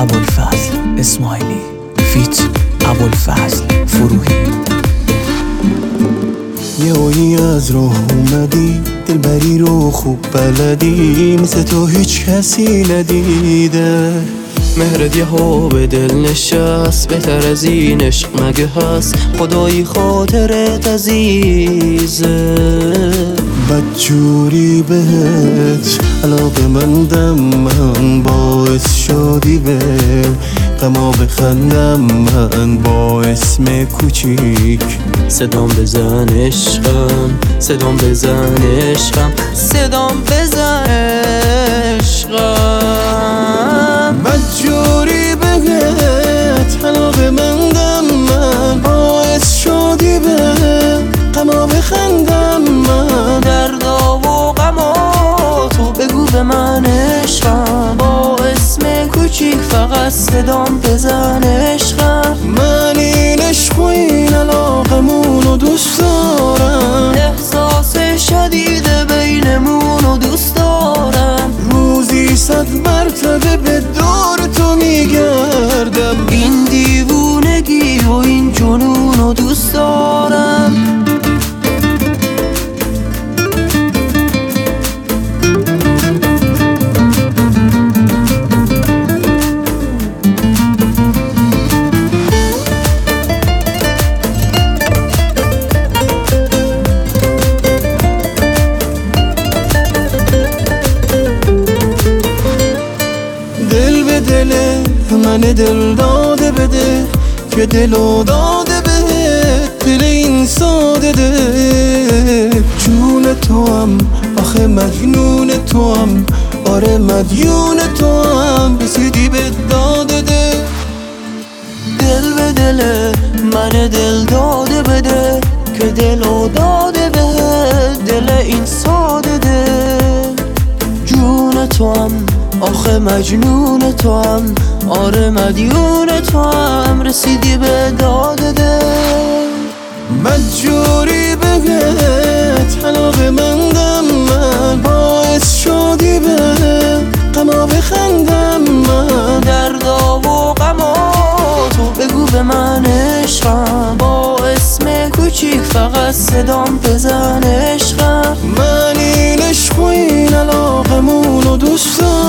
ابوالفضل اسماعیلی فیت ابوالفضل فروهی. یهویی از راه اومدی، دلبری رو خوب بلدی، مثل تو هیچ کسی ندیده. مهرت یهو به دل نشست، بهتر از این عشق مگه هست؟ خدایی خاطرت عزیزه. بدجوری بهت علاقه مندم من، باعث شدی به غما بخندم من با اسم کوچیک. صدام بزن عشقم، صدام بزن عشقم، صدام بزن عشقم. بدجوری بهت علاقه مندم من، باعث شدی به غما بخندم من. دردا و غماتو بگو به من عشقم، با اسم کوچیک فقط صدام بزن عشقم. من این عشق و این علاقمونو دوست دارم، احساس شدید بینمونو دوست دارم. روزی 100 مرتبه به دور تو میگردم. این دیوونگی و این جنونو دوست دارم. دل به دل من دل داده بده، که دلو داده بهت دل این ساده دل. جون تو هم آخه مجنون تو هم، آره مدیون تو هم، رسیدی به داده دل. دل به دل من دل داده بده، که دلو داده بهت دل این ساده دل. جون تو هم آخه مجنون تو هم، آره مدیون تو هم، رسیدی به داده دل. بدجوری بهت علاقه مندم من، باعث شدی به غما بخندم من. دردا و غماتو بگو به من عشقم، با اسم کوچیک فقط صدام بزن عشقم. من این عشق و این علاقمونو دوست دارم،